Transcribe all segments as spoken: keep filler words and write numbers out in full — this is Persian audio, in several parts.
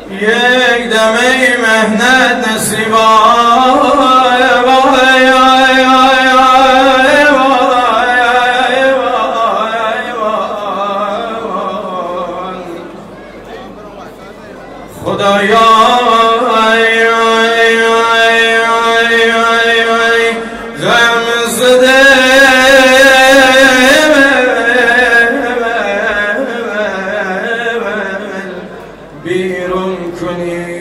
یک دمه مهنت نصیبا خدایا غم زده بیرون کنی.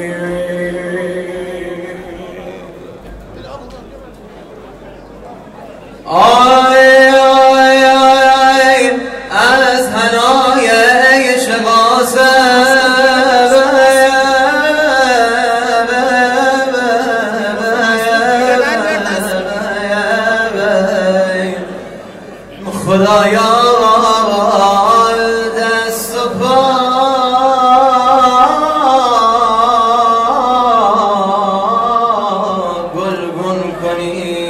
آی آی آی از هنای عشق خدایا دست و پا گلگون کنی.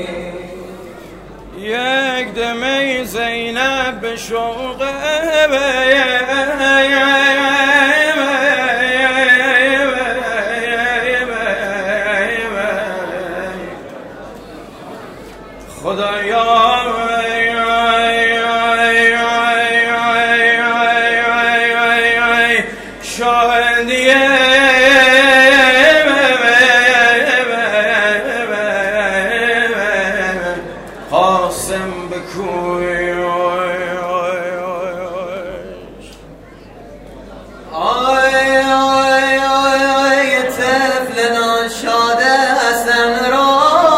یک دمه زینب به شوق خدایا شاهدیه قاسم بکوی. آی آی آی طفل ناشاده حسن را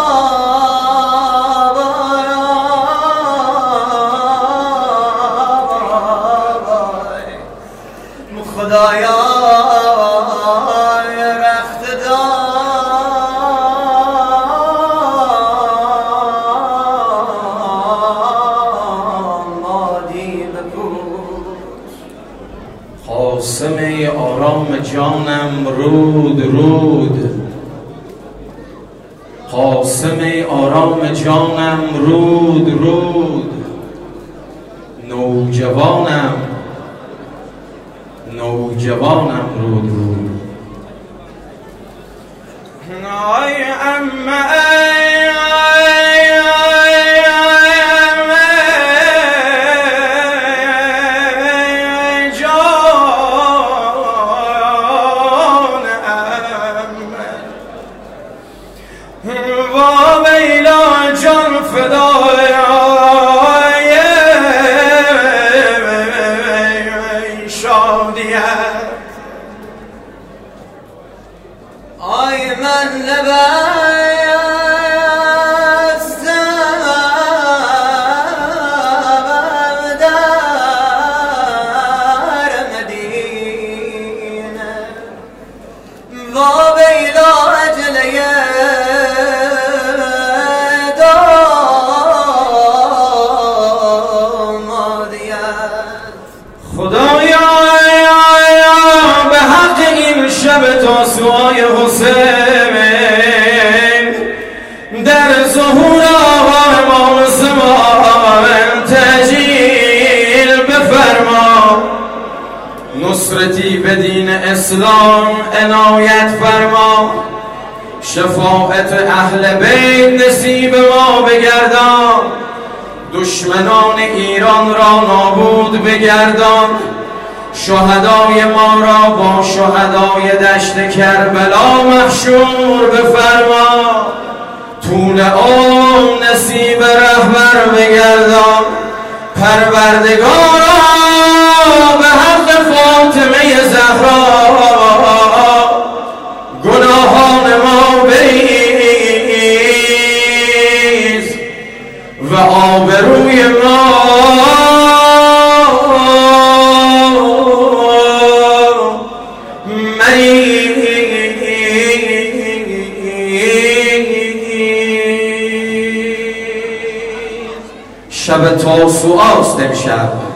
خدایا رخت دار مادی بپوش. قاسم ای آرام جانم رود رود، قاسم ای آرام جانم رود رود، نوجوانم نوجوانم رود رود. آی اما ای آی آی اما ای جان اما و ویلا جان فدای آی من نبستم در مدینه و ویلا اجله دامادیت. خدایا شب تاسوعای حسین در ظهور آقا امام زمان تجلیل بفرما، نصرتی به دین اسلام عنایت فرما، شفاعت اهل بیت نصیب ما بگردان، دشمنان ایران را نابود بگردان، شهدای ما را با شهدای دشت کربلا محشور بفرما، طول عمر نصیب رهبر بگردان. پروردگارا به حق فاطمه زهرا گناهان ما بریز و آبروی ما شب تاسوعاست امشب.